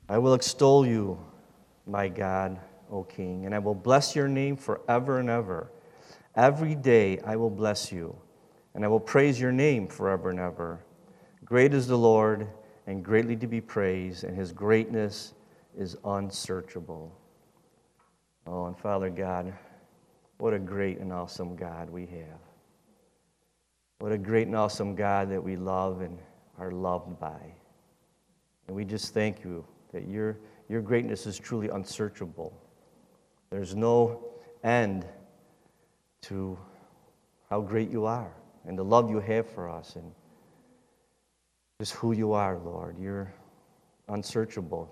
I will extol you, my God, O King, and I will bless your name forever and ever. Every day I will bless you, and I will praise your name forever and ever. Great is the Lord, and greatly to be praised, and his greatness is unsearchable. Oh, and Father God, what a great and awesome God we have. What a great and awesome God that we love and are loved by. And we just thank you that your greatness is truly unsearchable. There's no end to how great you are and the love you have for us and just who you are, Lord. You're unsearchable.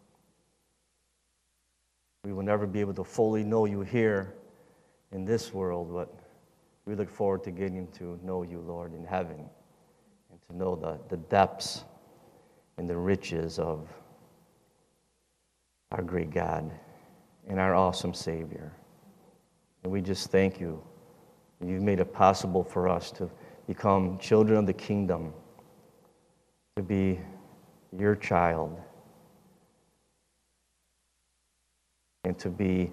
We will never be able to fully know you here in this world, but we look forward to getting to know you, Lord, in heaven and to know the depths and the riches of our great God and our awesome Savior. And we just thank you. You've made it possible for us to become children of the kingdom, to be your child, and to be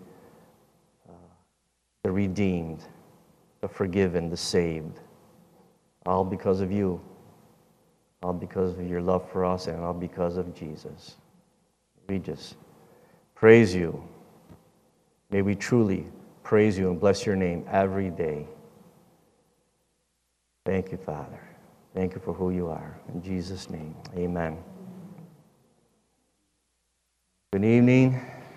the redeemed, the forgiven, the saved, all because of you, all because of your love for us, and all because of Jesus. We just praise you. May we truly praise you and bless your name every day. Thank you, Father. Thank you for who you are. In Jesus' name, amen. Good evening.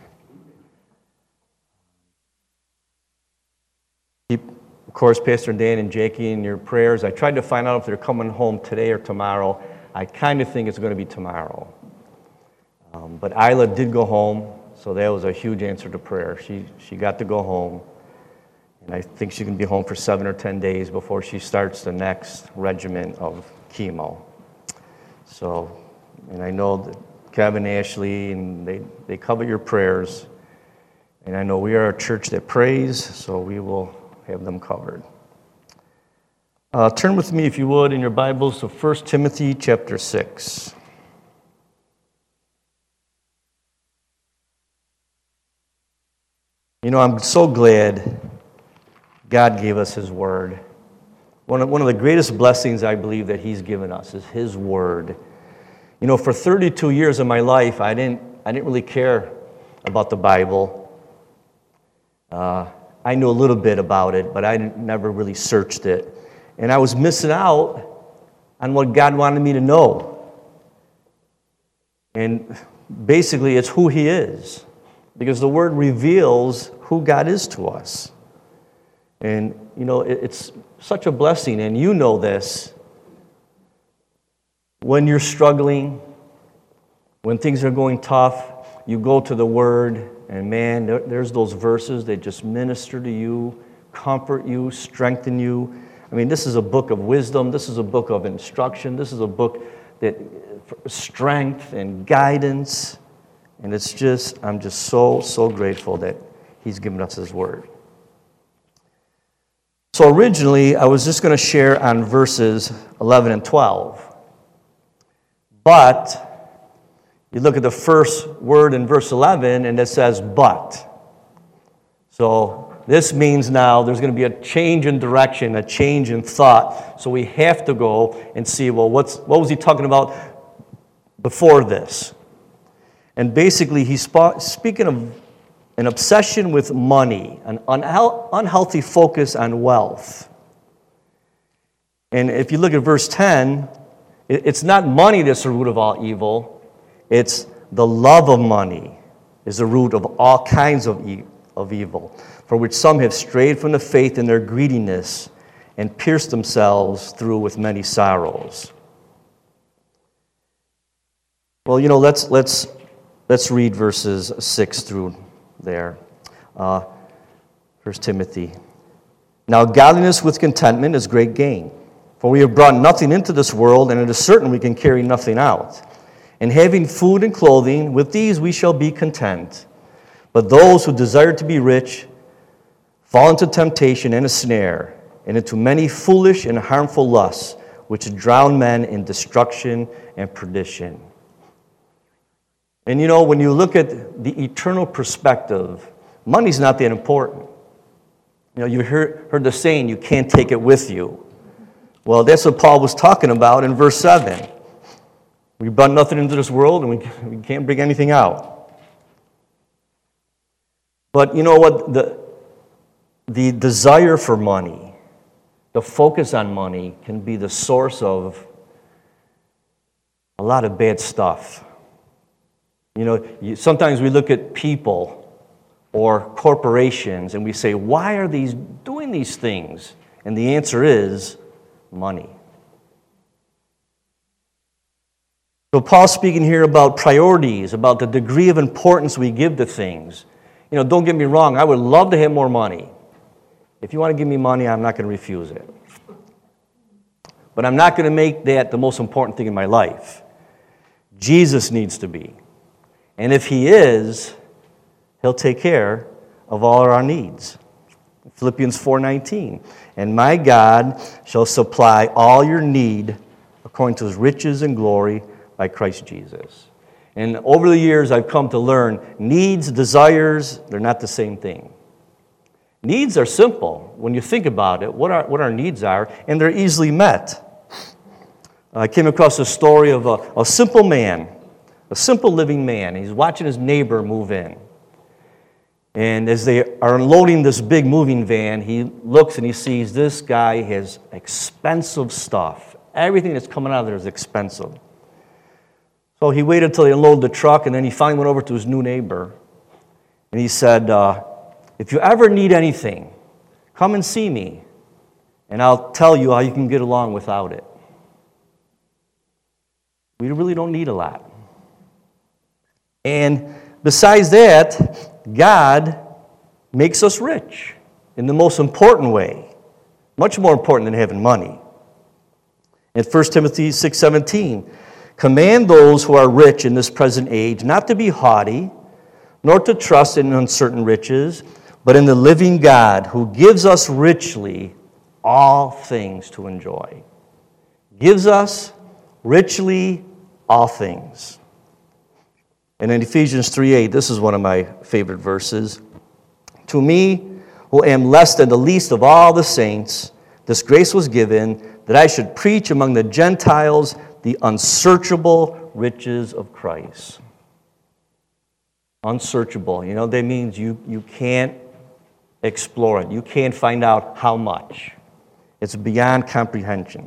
Keep, of course, Pastor Dan and Jackie in your prayers. I tried to find out if they're coming home today or tomorrow. I kind of think it's going to be tomorrow. But Isla did go home, so that was a huge answer to prayer. She got to go home, and I think she can be home for 7 or 10 days before she starts the next regimen of chemo. So, and I know that Kevin, Ashley, and they cover your prayers, and I know we are a church that prays, so we will have them covered. Turn with me, if you would, in your Bibles to 1 Timothy chapter 6. You know, I'm so glad God gave us his word. One of the greatest blessings I believe that he's given us is his word. You know, for 32 years of my life, I didn't really care about the Bible. I knew a little bit about it, but I never really searched it. And I was missing out on what God wanted me to know. And basically, it's who he is. Because the word reveals who God is to us. And, you know, it's such a blessing, and you know this. When you're struggling, when things are going tough, you go to the Word, and man, there's those verses that just minister to you, comfort you, strengthen you. I mean, this is a book of wisdom. This is a book of instruction. This is a book that strength and guidance. And I'm just so grateful that he's given us his word. So originally, I was just going to share on verses 11 and 12. But you look at the first word in verse 11, and it says, but. So this means now there's going to be a change in direction, a change in thought. So we have to go and see, well, what was he talking about before this? And basically, he's speaking of an obsession with money, an unhealthy focus on wealth. And if you look at verse 10, it's not money that's the root of all evil. It's the love of money is the root of all kinds of evil, for which some have strayed from the faith in their greediness and pierced themselves through with many sorrows. Well, you know, let's read verses 6 through there. 1 Timothy. Now godliness with contentment is great gain. For we have brought nothing into this world, and it is certain we can carry nothing out. And having food and clothing, with these we shall be content. But those who desire to be rich fall into temptation and a snare, and into many foolish and harmful lusts, which drown men in destruction and perdition. And you know, when you look at the eternal perspective, money's not that important. You know, you heard the saying, you can't take it with you. Well, that's what Paul was talking about in verse 7. We brought nothing into this world, and we can't bring anything out. But you know what? The desire for money, the focus on money, can be the source of a lot of bad stuff. You know, sometimes we look at people or corporations and we say, why are these doing these things? And the answer is money. So Paul's speaking here about priorities, about the degree of importance we give to things. You know, don't get me wrong, I would love to have more money. If you want to give me money, I'm not going to refuse it. But I'm not going to make that the most important thing in my life. Jesus needs to be. And if he is, he'll take care of all our needs. Philippians 4:19. And my God shall supply all your need according to his riches and glory by Christ Jesus. And over the years, I've come to learn needs, desires, they're not the same thing. Needs are simple when you think about it, what our needs are, and they're easily met. I came across a story of a simple man, a simple living man. He's watching his neighbor move in. And as they are unloading this big moving van, he looks and he sees this guy has expensive stuff. Everything that's coming out of there is expensive. So he waited until they unloaded the truck, and then he finally went over to his new neighbor. And he said, if you ever need anything, come and see me, and I'll tell you how you can get along without it. We really don't need a lot. And besides that, God makes us rich in the most important way, much more important than having money. In 1 Timothy 6:17, command those who are rich in this present age not to be haughty, nor to trust in uncertain riches, but in the living God who gives us richly all things to enjoy. Gives us richly all things. And in Ephesians 3:8, this is one of my favorite verses. To me, who am less than the least of all the saints, this grace was given that I should preach among the Gentiles the unsearchable riches of Christ. Unsearchable. You know, that means you can't explore it. You can't find out how much. It's beyond comprehension.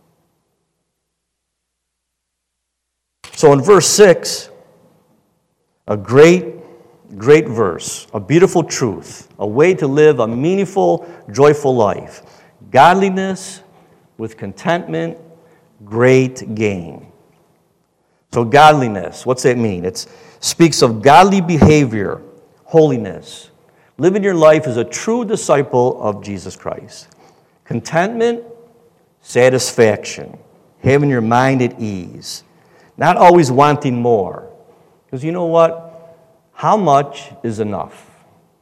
So in verse 6, a great verse, a beautiful truth, a way to live a meaningful, joyful life. Godliness with contentment, great gain. So godliness, what's that mean? It speaks of godly behavior, holiness. Living your life as a true disciple of Jesus Christ. Contentment, satisfaction, having your mind at ease, not always wanting more. Because you know what? How much is enough?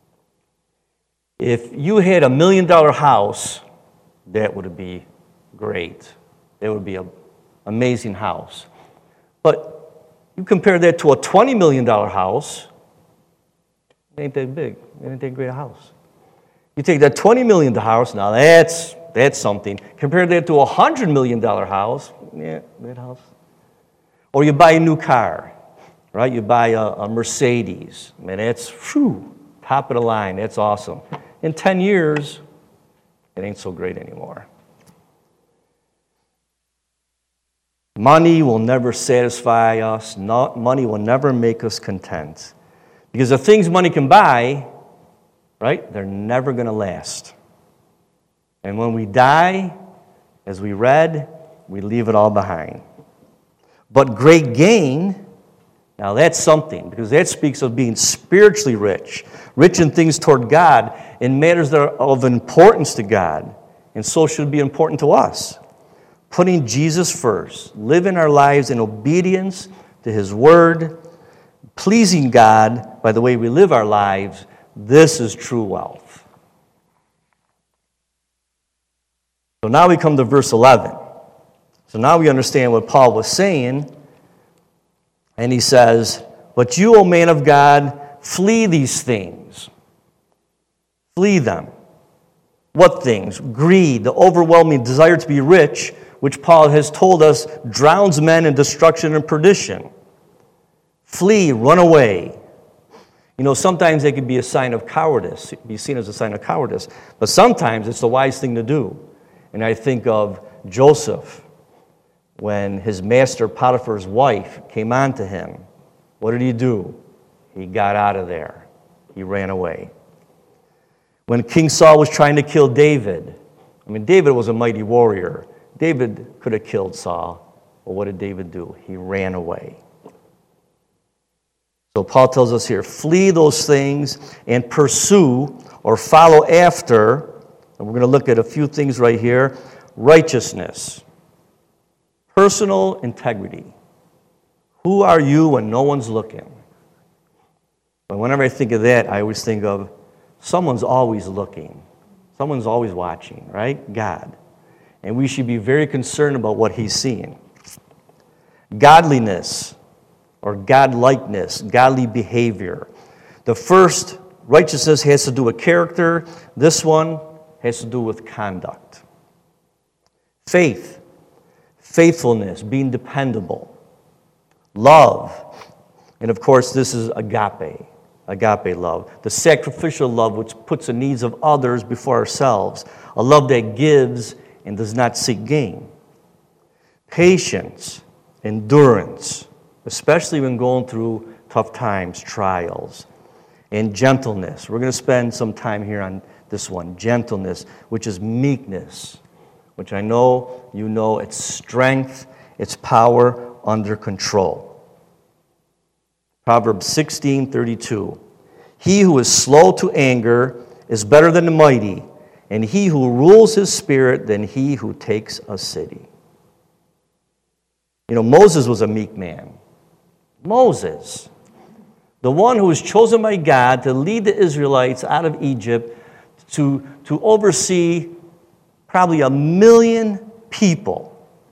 If you had $1 million house, that would be great. That would be an amazing house. But you compare that to a $20 million house, it ain't that big. It ain't that great a house. You take that $20 million house, now that's something. Compare that to a $100 million house, yeah, that house. Or you buy a new car, right? You buy a Mercedes. Man, that's top of the line. That's awesome. In 10 years, it ain't so great anymore. Money will never satisfy us. Money will never make us content. Because the things money can buy, right, they're never going to last. And when we die, as we read, we leave it all behind. But great gain, now that's something, because that speaks of being spiritually rich, rich in things toward God, in matters that are of importance to God, and so should be important to us. Putting Jesus first, living our lives in obedience to his word, pleasing God by the way we live our lives, this is true wealth. So now we come to verse 11. So now we understand what Paul was saying, and he says, But you, O man of God, flee these things. Flee them. What things? Greed, the overwhelming desire to be rich, which Paul has told us drowns men in destruction and perdition. Flee, run away. You know, sometimes it can be a sign of cowardice, be seen as a sign of cowardice, but sometimes it's the wise thing to do. And I think of Joseph, when his master Potiphar's wife came on to him. What did he do? He got out of there. He ran away. When King Saul was trying to kill David, David was a mighty warrior. David could have killed Saul, but what did David do? He ran away. So Paul tells us here, flee those things and pursue or follow after, and we're going to look at a few things right here, righteousness, personal integrity. Who are you when no one's looking? But whenever I think of that, I always think of someone's always looking. Someone's always watching, right? God. And we should be very concerned about what he's seeing. Godliness or godlikeness, godly behavior. The first, righteousness, has to do with character. This one has to do with conduct. Faith, faithfulness, being dependable. Love, and of course this is agape love, the sacrificial love which puts the needs of others before ourselves, a love that gives and does not seek gain. Patience, endurance, especially when going through tough times, trials, and gentleness. We're going to spend some time here on this one, gentleness, which is meekness, which I know you know it's strength, it's power under control. Proverbs 16:32. He who is slow to anger is better than the mighty, and he who rules his spirit than he who takes a city. You know, Moses was a meek man. Moses, the one who was chosen by God to lead the Israelites out of Egypt, to oversee probably 1 million people.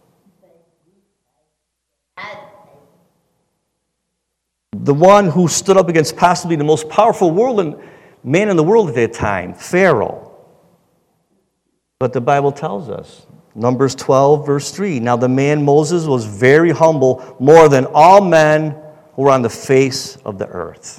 The one who stood up against possibly the most powerful man in the world at that time, Pharaoh. But the Bible tells us, Numbers 12, verse 3, now the man Moses was very humble, more than all men who were on the face of the earth.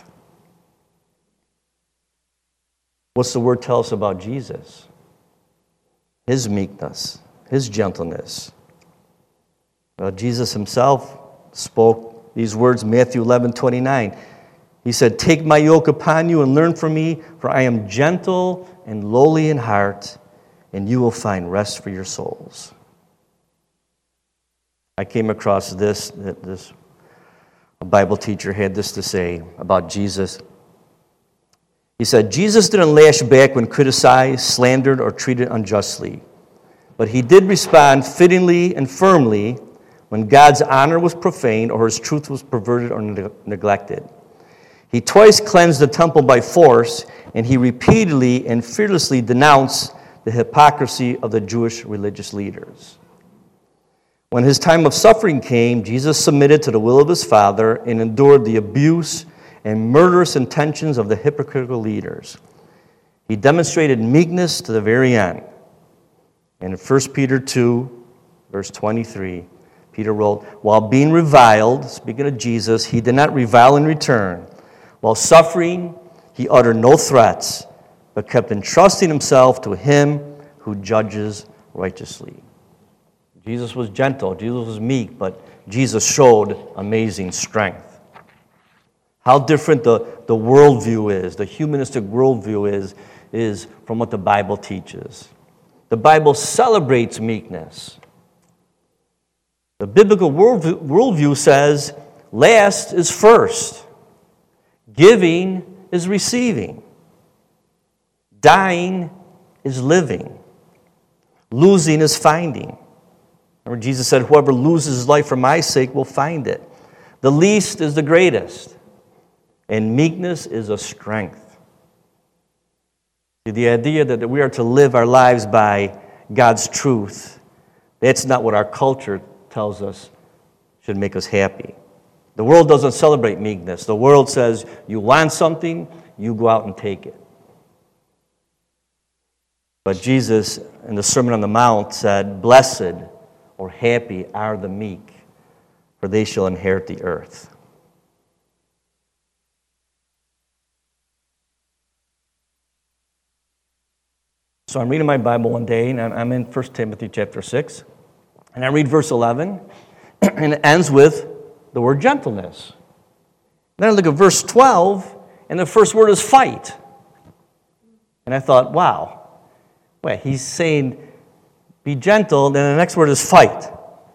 What's the word tell us about Jesus? His meekness, his gentleness. Well, Jesus himself spoke these words, Matthew 11:29. He said, take my yoke upon you and learn from me, for I am gentle and lowly in heart, and you will find rest for your souls. I came across this a Bible teacher had this to say about Jesus. He said, Jesus didn't lash back when criticized, slandered, or treated unjustly, but he did respond fittingly and firmly when God's honor was profaned or his truth was perverted or neglected. He twice cleansed the temple by force, and he repeatedly and fearlessly denounced the hypocrisy of the Jewish religious leaders. When his time of suffering came, Jesus submitted to the will of his Father and endured the abuse and murderous intentions of the hypocritical leaders. He demonstrated meekness to the very end. And in 1 Peter 2, verse 23, Peter wrote, while being reviled, speaking of Jesus, he did not revile in return. While suffering, he uttered no threats, but kept entrusting himself to him who judges righteously. Jesus was gentle, Jesus was meek, but Jesus showed amazing strength. How different the worldview is, the humanistic worldview is from what the Bible teaches. The Bible celebrates meekness. The biblical worldview says, last is first. Giving is receiving. Dying is living. Losing is finding. Remember, Jesus said, whoever loses his life for my sake will find it. The least is the greatest. And meekness is a strength. See, the idea that we are to live our lives by God's truth, that's not what our culture tells us should make us happy. The world doesn't celebrate meekness. The world says, you want something, you go out and take it. But Jesus, in the Sermon on the Mount, said, blessed or happy are the meek, for they shall inherit the earth. So I'm reading my Bible one day, and I'm in 1 Timothy chapter 6, and I read verse 11, and it ends with the word gentleness. Then I look at verse 12, and the first word is fight. And I thought, wow, wait, he's saying be gentle, then the next word is fight.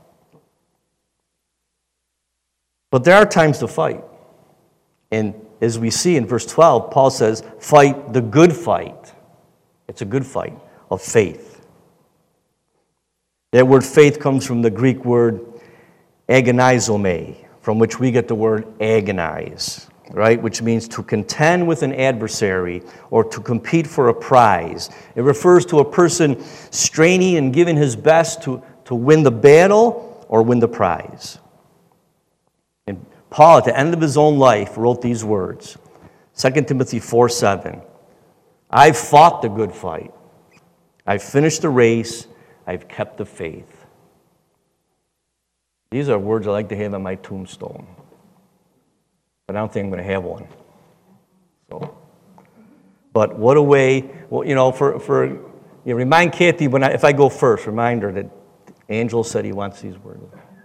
But there are times to fight. And as we see in verse 12, Paul says, fight the good fight. It's a good fight of faith. That word faith comes from the Greek word agonizomai, from which we get the word agonize, right? Which means to contend with an adversary or to compete for a prize. It refers to a person straining and giving his best to win the battle or win the prize. And Paul, at the end of his own life, wrote these words, 2 Timothy 4:7. I've fought the good fight. I've finished the race. I've kept the faith. These are words I like to have on my tombstone. But I don't think I'm going to have one. So, but what a way, well, remind Kathy if I go first, remind her that Angel said he wants these words.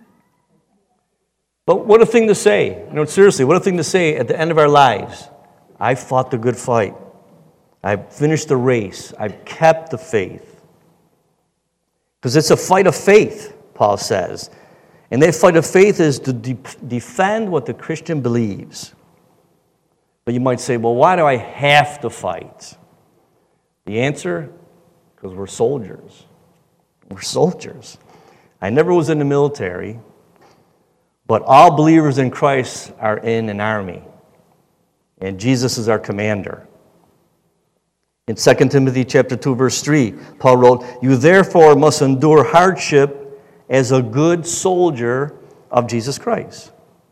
But what a thing to say. Seriously, what a thing to say at the end of our lives. I've fought the good fight. I've finished the race. I've kept the faith. Because it's a fight of faith, Paul says. And that fight of faith is to defend what the Christian believes. But you might say, well, why do I have to fight? The answer, because we're soldiers. We're soldiers. I never was in the military, but all believers in Christ are in an army. And Jesus is our commander. In 2 Timothy chapter 2, verse 3, Paul wrote, you therefore must endure hardship as a good soldier of Jesus Christ.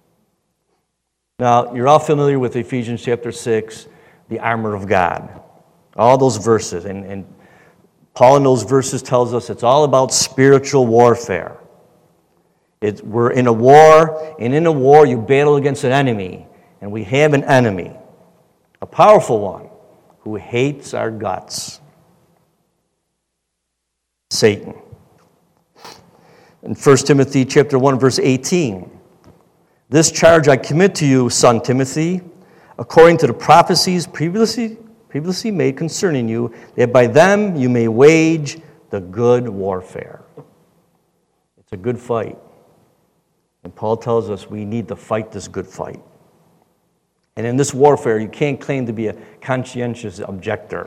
Now, you're all familiar with Ephesians chapter 6, the armor of God. All those verses. And Paul in those verses tells us it's all about spiritual warfare. We're in a war, and in a war you battle against an enemy. And we have an enemy, a powerful one, who hates our guts. Satan. In 1 Timothy chapter 1, verse 18, this charge I commit to you, son Timothy, according to the prophecies previously made concerning you, that by them you may wage the good warfare. It's a good fight. And Paul tells us we need to fight this good fight. And in this warfare, you can't claim to be a conscientious objector.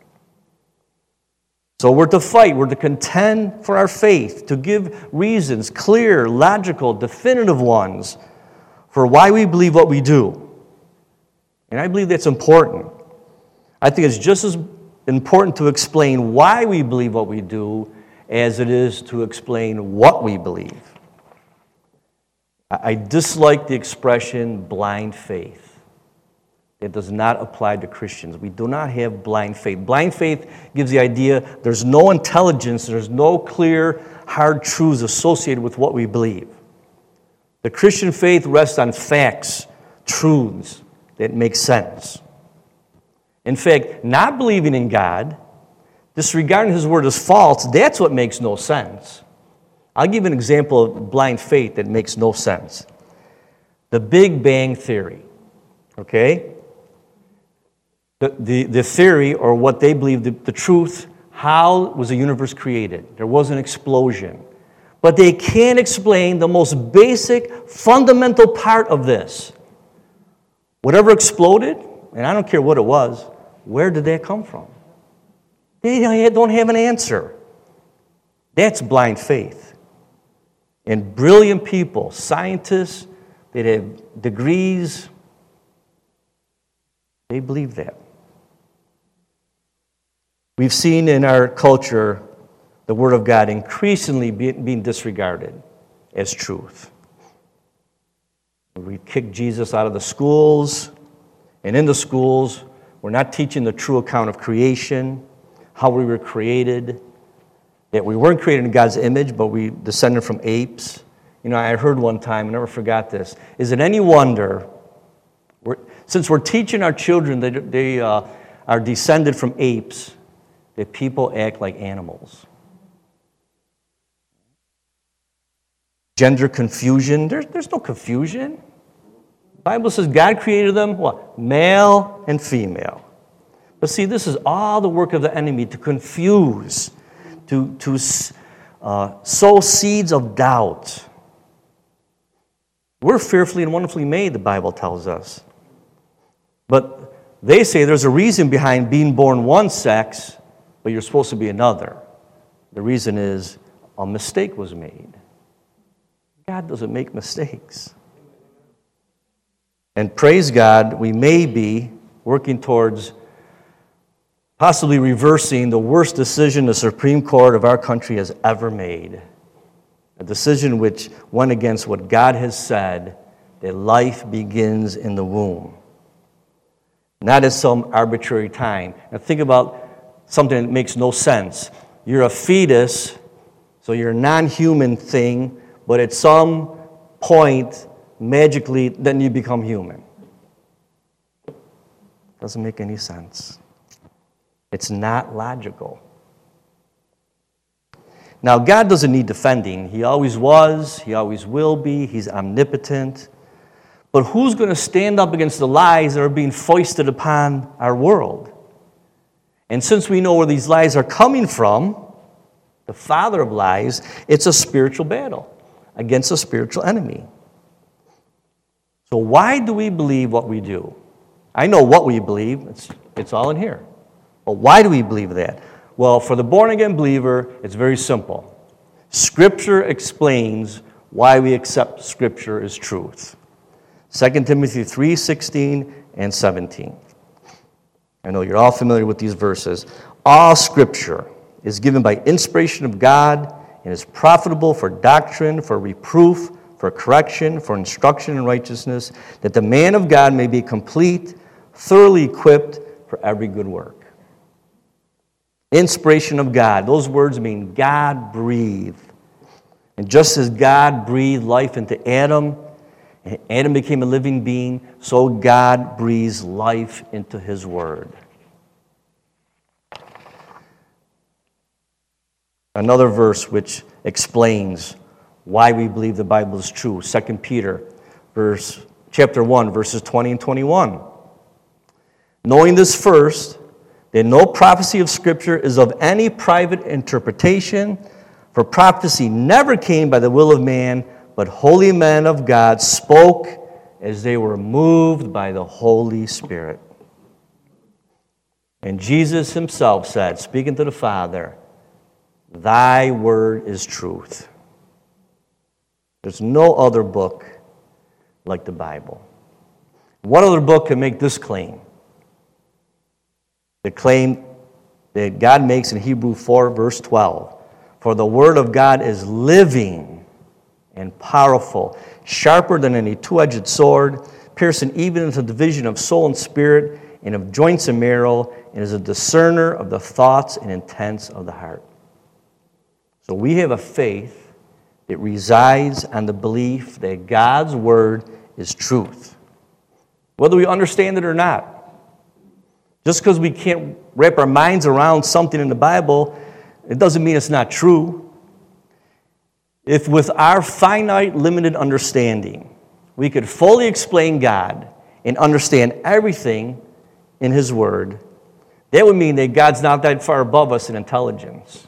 So we're to fight, we're to contend for our faith, to give reasons, clear, logical, definitive ones, for why we believe what we do. And I believe that's important. I think it's just as important to explain why we believe what we do as it is to explain what we believe. I dislike the expression blind faith. It does not apply to Christians. We do not have blind faith. Blind faith gives the idea there's no intelligence, there's no clear, hard truths associated with what we believe. The Christian faith rests on facts, truths that make sense. In fact, not believing in God, disregarding His word as false, that's what makes no sense. I'll give an example of blind faith that makes no sense. The Big Bang Theory, okay? The theory, or what they believe, the truth, how was the universe created? There was an explosion. But they can't explain the most basic, fundamental part of this. Whatever exploded, and I don't care what it was, where did that come from? They don't have an answer. That's blind faith. And brilliant people, scientists that have degrees, they believe that. We've seen in our culture the Word of God increasingly being disregarded as truth. We kick Jesus out of the schools, and in the schools, we're not teaching the true account of creation, how we were created, that we weren't created in God's image, but we descended from apes. You know, I heard one time, I never forgot this, is it any wonder, since we're teaching our children that they are descended from apes, that people act like animals? Gender confusion, there's no confusion. The Bible says God created them, what? Male and female. But see, this is all the work of the enemy to confuse, to sow seeds of doubt. We're fearfully and wonderfully made, the Bible tells us. But they say there's a reason behind being born one sex, but you're supposed to be another. The reason is a mistake was made. God doesn't make mistakes. And praise God, we may be working towards possibly reversing the worst decision the Supreme Court of our country has ever made. A decision which went against what God has said, that life begins in the womb, not at some arbitrary time. Now think about something that makes no sense. You're a fetus, so you're a non-human thing, but at some point, magically, then you become human. Doesn't make any sense. It's not logical. Now, God doesn't need defending. He always was. He always will be. He's omnipotent. But who's going to stand up against the lies that are being foisted upon our world? And since we know where these lies are coming from, the father of lies, it's a spiritual battle against a spiritual enemy. So why do we believe what we do? I know what we believe. It's all in here. But why do we believe that? Well, for the born-again believer, it's very simple. Scripture explains why we accept Scripture as truth. 2 Timothy 3:16 and 17. I know you're all familiar with these verses. All Scripture is given by inspiration of God and is profitable for doctrine, for reproof, for correction, for instruction in righteousness, that the man of God may be complete, thoroughly equipped for every good work. Inspiration of God. Those words mean God breathed. And just as God breathed life into Adam, and Adam became a living being, so God breathes life into his word. Another verse which explains why we believe the Bible is true. 2 Peter chapter 1, verses 20 and 21. Knowing this first, that no prophecy of Scripture is of any private interpretation, for prophecy never came by the will of man, but holy men of God spoke as they were moved by the Holy Spirit. And Jesus himself said, speaking to the Father, thy word is truth. There's no other book like the Bible. What other book can make this claim? The claim that God makes in Hebrews 4, verse 12. For the word of God is living and powerful, sharper than any two-edged sword, piercing even into the division of soul and spirit, and of joints and marrow, and is a discerner of the thoughts and intents of the heart. So we have a faith that resides on the belief that God's word is truth, whether we understand it or not. Just because we can't wrap our minds around something in the Bible, it doesn't mean it's not true. If with our finite, limited understanding, we could fully explain God and understand everything in his word, that would mean that God's not that far above us in intelligence.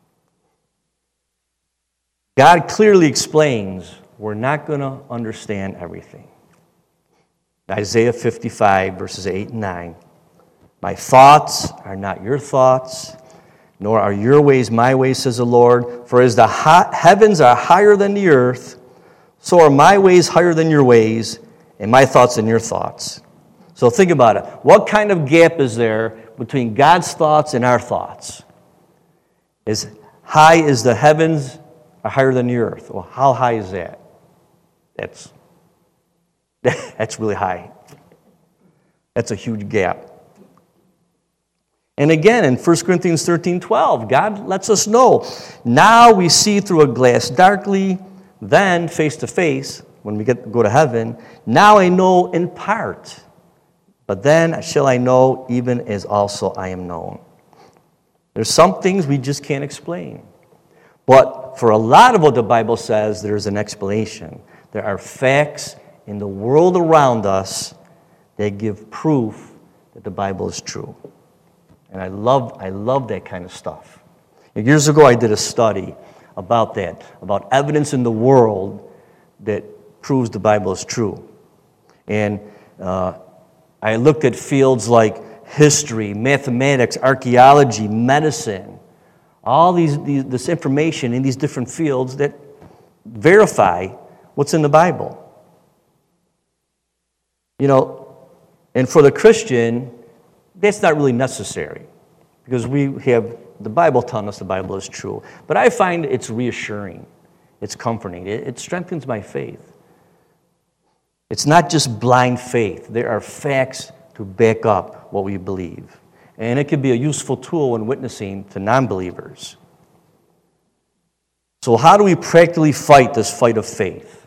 God clearly explains we're not going to understand everything. Isaiah 55, verses 8 and 9. My thoughts are not your thoughts, nor are your ways my ways, says the Lord. For as the heavens are higher than the earth, so are my ways higher than your ways, and my thoughts than your thoughts. So think about it. What kind of gap is there between God's thoughts and our thoughts? As high as the heavens are higher than the earth. Well, how high is that? That's That's really high. That's a huge gap. And again, in 1 Corinthians 13:12, God lets us know, now we see through a glass darkly, then face to face, when we go to heaven. Now I know in part, but then shall I know even as also I am known. There's some things we just can't explain. But for a lot of what the Bible says, there's an explanation. There are facts in the world around us that give proof that the Bible is true. And I love that kind of stuff. Years ago, I did a study about that, about evidence in the world that proves the Bible is true. And I looked at fields like history, mathematics, archaeology, medicine, all this information in these different fields that verify what's in the Bible. You know, and for the Christian, that's not really necessary because we have the Bible telling us the Bible is true. But I find it's reassuring. It's comforting. It strengthens my faith. It's not just blind faith. There are facts to back up what we believe. And it can be a useful tool when witnessing to non-believers. So how do we practically fight this fight of faith?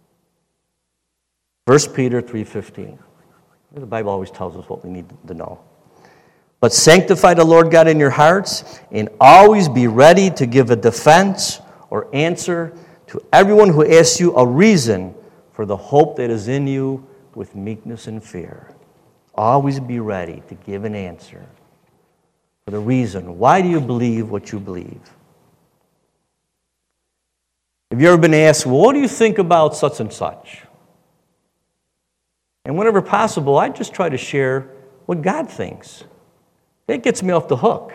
1 Peter 3:15. The Bible always tells us what we need to know. But sanctify the Lord God in your hearts, and always be ready to give a defense or answer to everyone who asks you a reason for the hope that is in you with meekness and fear. Always be ready to give an answer for the reason. Why do you believe what you believe? Have you ever been asked, well, what do you think about such and such? And whenever possible, I just try to share what God thinks. That gets me off the hook.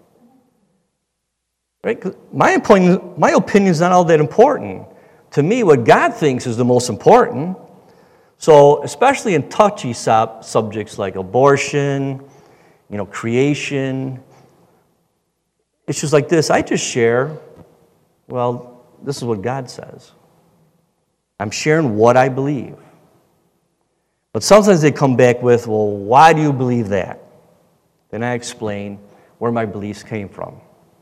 Right? 'Cause my opinion is not all that important. To me, what God thinks is the most important. So, especially in touchy subjects like abortion, creation, issues like this, I just share, well, this is what God says. I'm sharing what I believe. But sometimes they come back with, well, why do you believe that? Then I explain where my beliefs came from.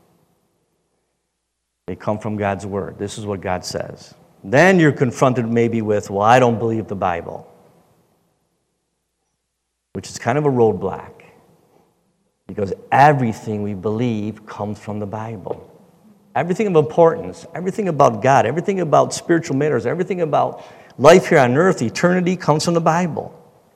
They come from God's Word. This is what God says. Then you're confronted maybe with, well, I don't believe the Bible, which is kind of a roadblock because everything we believe comes from the Bible. Everything of importance, everything about God, everything about spiritual matters, everything about life here on earth, eternity, comes from the Bible.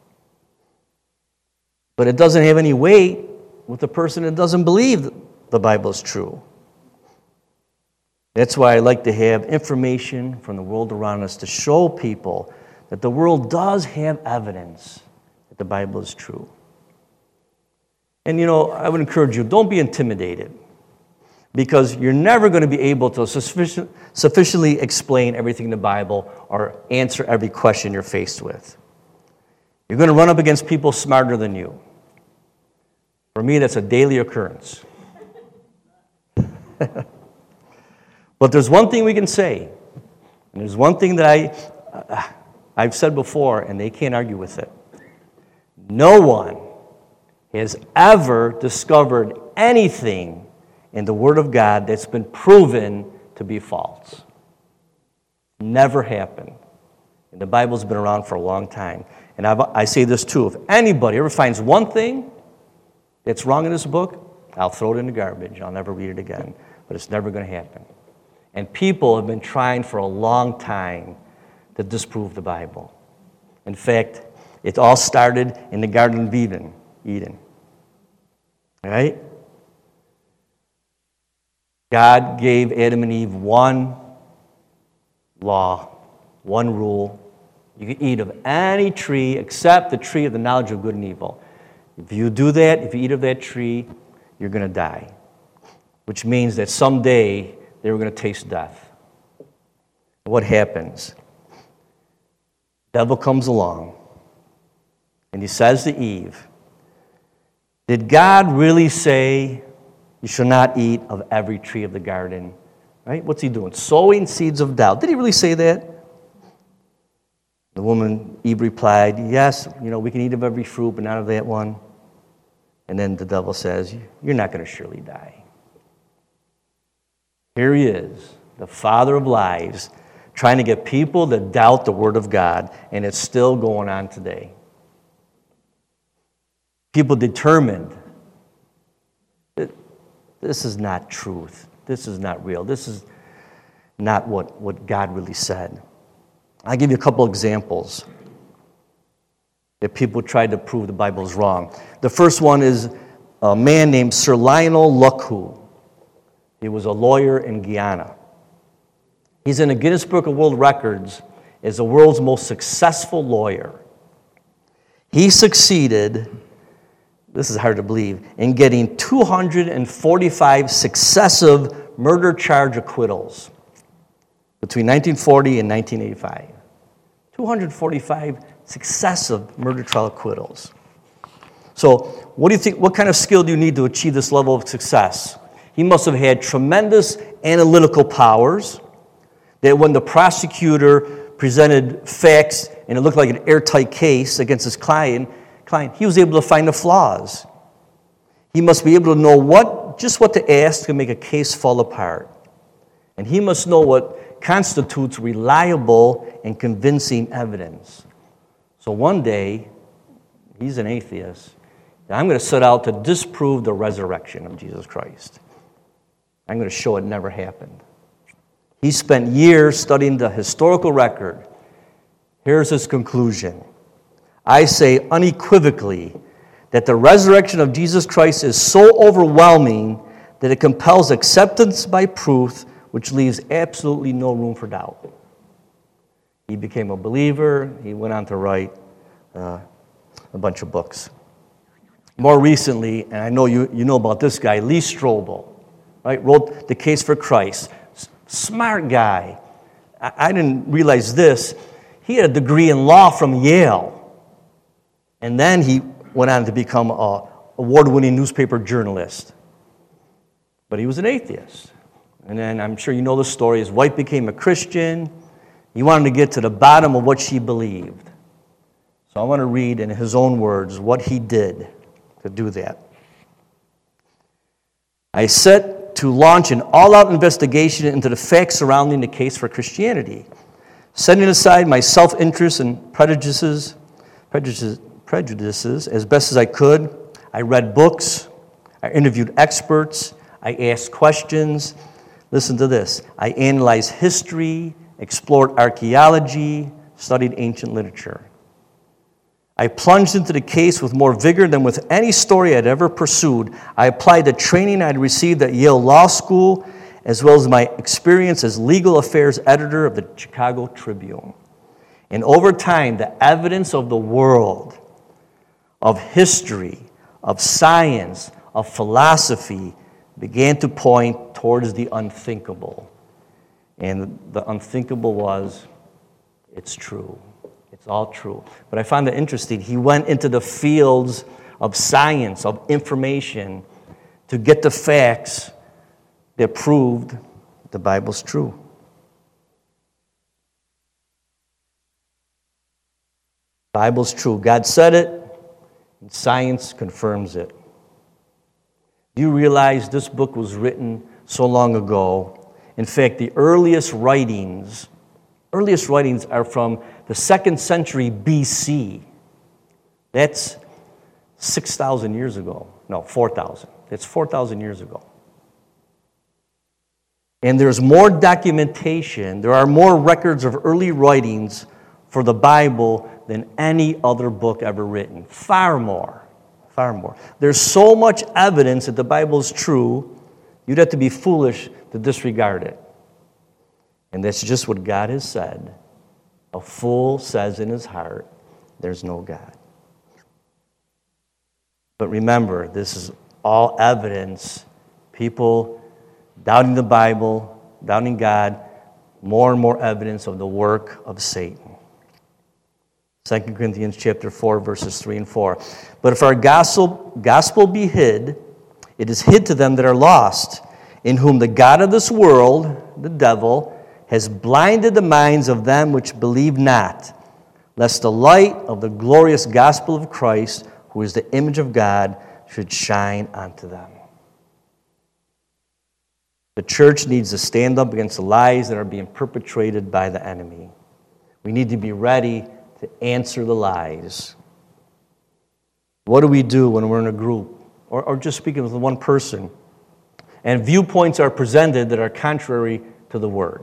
But it doesn't have any weight with the person that doesn't believe the Bible is true. That's why I like to have information from the world around us to show people that the world does have evidence that the Bible is true. And I would encourage you, don't be intimidated, because you're never going to be able to sufficiently explain everything in the Bible or answer every question you're faced with. You're going to run up against people smarter than you. For me, that's a daily occurrence. But there's one thing we can say, and there's one thing that I've said before, and they can't argue with it. No one has ever discovered anything in the Word of God that's been proven to be false. Never happened. And the Bible's been around for a long time. And I say this too, if anybody ever finds one thing that's wrong in this book, I'll throw it in the garbage. I'll never read it again. But it's never going to happen. And people have been trying for a long time to disprove the Bible. In fact, it all started in the Garden of Eden. Right? God gave Adam and Eve one law, one rule. You can eat of any tree except the tree of the knowledge of good and evil. If you do that, if you eat of that tree, you're going to die. Which means that someday they were going to taste death. What happens? The devil comes along and he says to Eve, did God really say you shall not eat of every tree of the garden? Right? What's he doing? Sowing seeds of doubt. Did he really say that? The woman, Eve, replied, yes, we can eat of every fruit, but not of that one. And then the devil says, you're not going to surely die. Here he is, the father of lies, trying to get people to doubt the word of God, and it's still going on today. People determined that this is not truth. This is not real. This is not what God really said. I'll give you a couple examples that people tried to prove the Bible is wrong. The first one is a man named Sir Lionel Luckhoo. He was a lawyer in Guyana. He's in the Guinness Book of World Records as the world's most successful lawyer. He succeeded, this is hard to believe, in getting 245 successive murder charge acquittals between 1940 and 1985. 245 successive murder trial acquittals. So, what do you think? What kind of skill do you need to achieve this level of success? He must have had tremendous analytical powers, that when the prosecutor presented facts and it looked like an airtight case against his client, he was able to find the flaws. He must be able to know just what to ask to make a case fall apart. And he must know what constitutes reliable and convincing evidence. So one day, he's an atheist, and I'm going to set out to disprove the resurrection of Jesus Christ. I'm going to show it never happened. He spent years studying the historical record. Here's his conclusion. I say unequivocally that the resurrection of Jesus Christ is so overwhelming that it compels acceptance by proof, which leaves absolutely no room for doubt. He became a believer. He went on to write a bunch of books. More recently, and I know you know about this guy, Lee Strobel, right? Wrote The Case for Christ. Smart guy. I didn't realize this. He had a degree in law from Yale. And then he went on to become an award-winning newspaper journalist. But he was an atheist. And then I'm sure you know the story. His wife became a Christian. He wanted to get to the bottom of what she believed. So I want to read in his own words what he did to do that. I set to launch an all-out investigation into the facts surrounding the case for Christianity. Setting aside my self-interest and prejudices as best as I could, I read books, I interviewed experts, I asked questions. Listen to this. I analyzed history, explored archaeology, studied ancient literature. I plunged into the case with more vigor than with any story I'd ever pursued. I applied the training I'd received at Yale Law School, as well as my experience as legal affairs editor of the Chicago Tribune. And over time, the evidence of the world, of history, of science, of philosophy, began to point towards the unthinkable. And the unthinkable was, it's true. It's all true. But I found it interesting. He went into the fields of science, of information, to get the facts that proved the Bible's true. The Bible's true. God said it, and science confirms it. Do you realize this book was written so long ago? In fact, the earliest writings are from the 2nd century BC. That's 6,000 years ago. No, 4,000. That's 4,000 years ago. And there's more documentation, there are more records of early writings for the Bible than any other book ever written. Far more. There's so much evidence that the Bible is true, you'd have to be foolish to disregard it. And that's just what God has said. A fool says in his heart, there's no God. But remember, this is all evidence. People doubting the Bible, doubting God, more and more evidence of the work of Satan. 2 Corinthians chapter 4, verses 3 and 4. But if our gospel be hid, it is hid to them that are lost, in whom the God of this world, the devil, has blinded the minds of them which believe not, lest the light of the glorious gospel of Christ, who is the image of God, should shine onto them. The church needs to stand up against the lies that are being perpetrated by the enemy. We need to be ready to answer the lies. What do we do when we're in a group, or just speaking with one person, and viewpoints are presented that are contrary to the Word?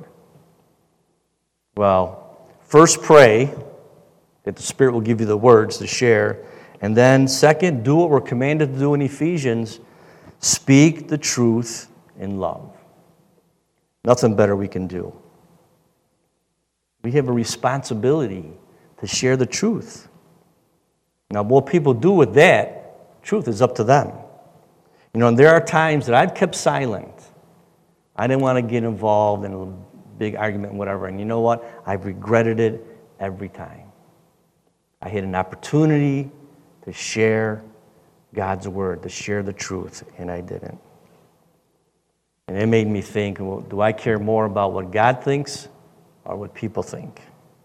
Well, first pray that the Spirit will give you the words to share, and then second, do what we're commanded to do in Ephesians, speak the truth in love. Nothing better we can do. We have a responsibility to share the truth. Now, what people do with that truth is up to them. And there are times that I've kept silent. I didn't want to get involved in a big argument and whatever. And you know what? I've regretted it every time. I had an opportunity to share God's word, to share the truth, and I didn't. And it made me think, well, do I care more about what God thinks or what people think?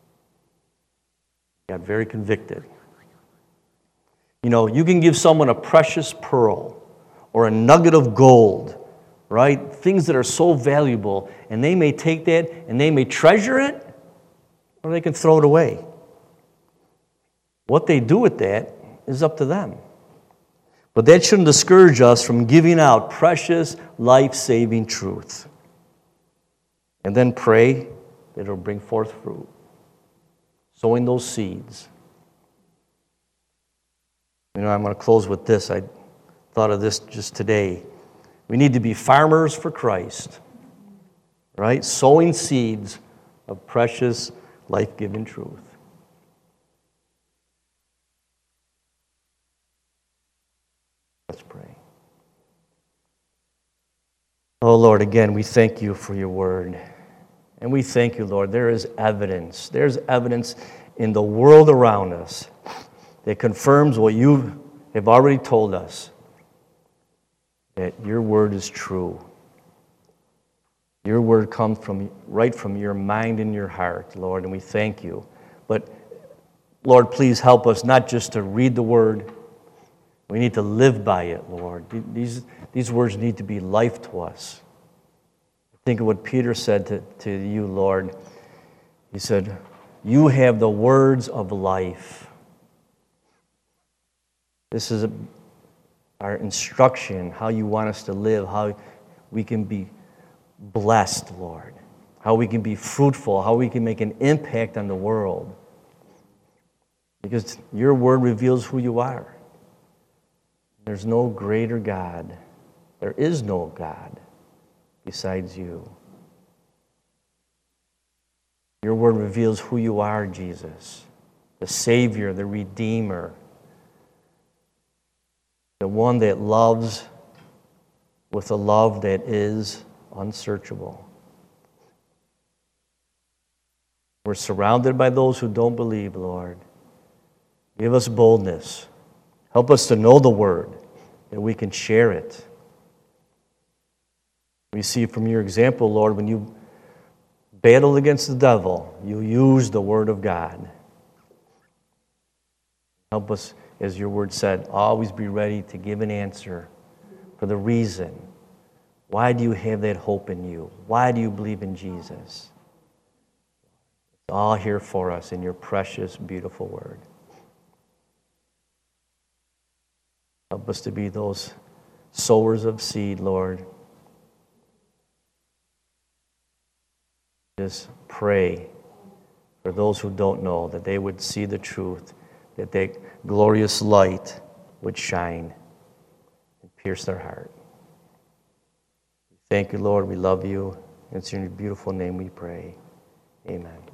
Got very convicted. You can give someone a precious pearl or a nugget of gold, right? Things that are so valuable, and they may take that and they may treasure it, or they can throw it away. What they do with that is up to them. But that shouldn't discourage us from giving out precious, life-saving truth. And then pray that it'll bring forth fruit. Sowing those seeds. I'm going to close with this. I thought of this just today. We need to be farmers for Christ, right? Sowing seeds of precious, life-giving truth. Let's pray. Oh, Lord, again, we thank you for your word. And we thank you, Lord, there is evidence. There's evidence in the world around us that confirms what you have already told us, that your word is true. Your word comes right from your mind and your heart, Lord, and we thank you. But, Lord, please help us not just to read the word. We need to live by it, Lord. These words need to be life to us. Think of what Peter said to you, Lord. He said, you have the words of life. This is our instruction, how you want us to live, how we can be blessed, Lord, how we can be fruitful, how we can make an impact on the world. Because your word reveals who you are. There's no greater God. There is no God besides you. Your word reveals who you are, Jesus, the Savior, the Redeemer, the one that loves with a love that is unsearchable. We're surrounded by those who don't believe, Lord. Give us boldness. Help us to know the word, that we can share it. We see from your example, Lord, when you battled against the devil, you used the word of God. Help us, as your word said, always be ready to give an answer for the reason. Why do you have that hope in you? Why do you believe in Jesus? It's all here for us in your precious, beautiful word. Help us to be those sowers of seed, Lord. Just pray for those who don't know, that they would see the truth, that that glorious light would shine and pierce their heart. Thank you, Lord. We love you. It's in your beautiful name we pray. Amen.